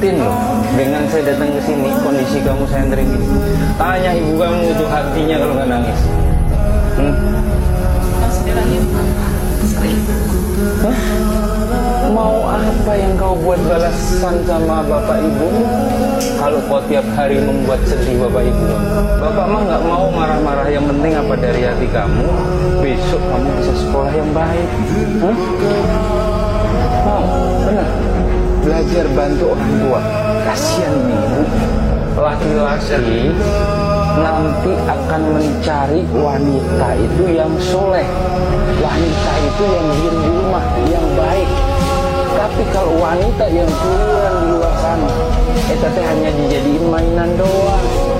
prihatin loh dengan saya datang ke sini, kondisi kamu sentring ini. Tanya ibu kamu itu hatinya kalau nggak nangis. Hah? Mau apa yang kau buat balasan sama bapak ibu? Kalau kau tiap hari membuat sedih bapak ibu, bapak mah nggak mau marah-marah. Yang penting apa dari hati kamu, besok kamu bisa sekolah yang baik. Hah? Mau? Benar? Belajar bantu orang tua. Kasihan nih ibu, laki-laki nanti akan mencari wanita itu yang soleh, wanita itu yang diem di rumah, yang baik. Tapi kalau wanita yang keluar di luar sana, teh hanya dijadiin mainan doang.